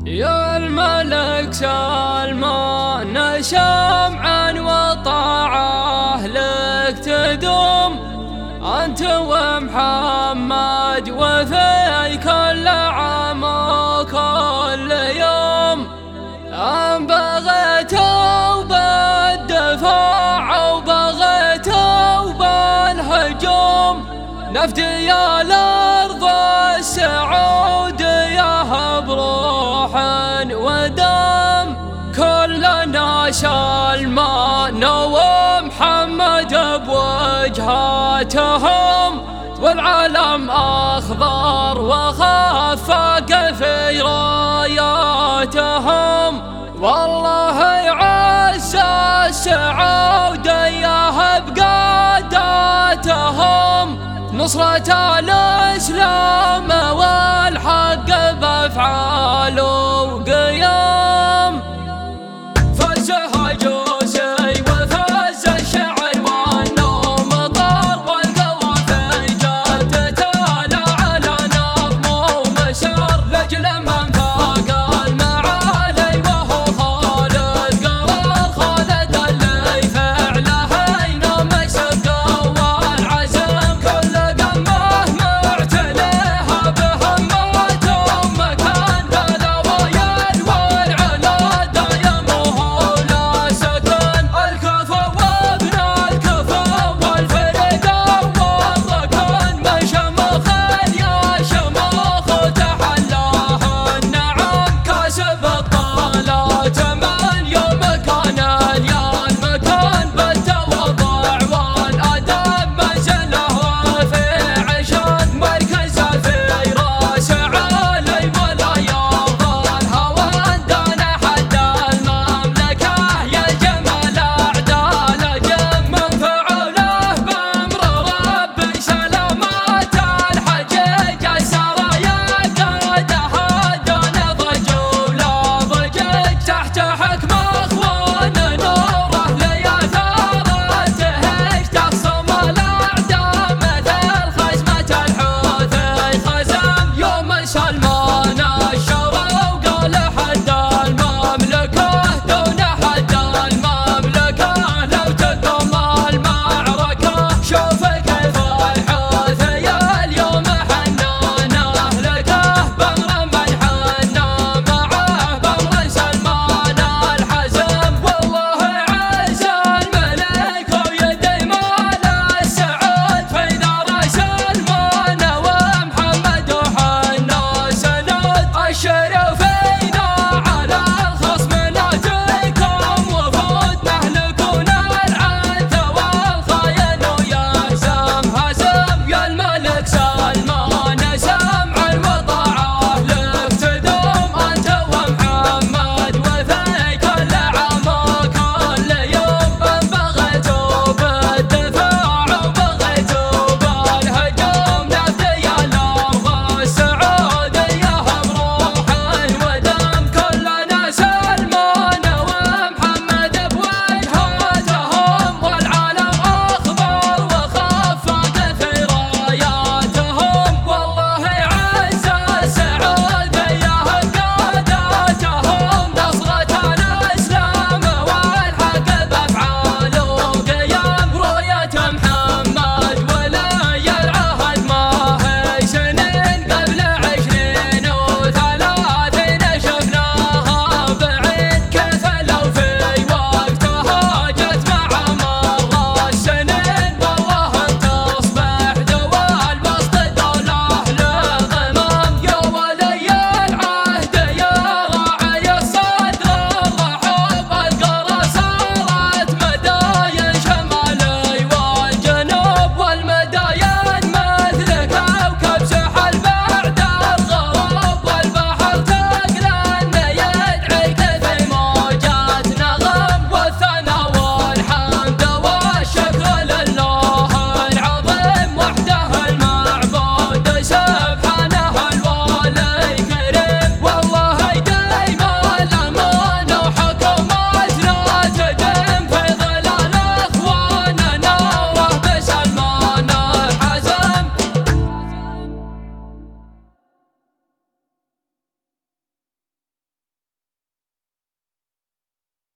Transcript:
يا الملك سلمان شمعا وطاعة لك تدوم، أنت ومحمد وفي كل عام وكل يوم. أن بغيتوا بالدفاع وبغيتوا بالهجوم، نفدي يا الأرض السعودية بروح ودم. كلنا سلمان ومحمد بوجهاتهم، والعالم أخضر وخفق في راياتهم. والله يعز السعودية بقاداتهم، نصرة الإسلام والحق بأفعال وقيام. فزها جوسي وفز الشعر والنوم طار، والقوافي جت تتالى على نظم ومسار، لأجل من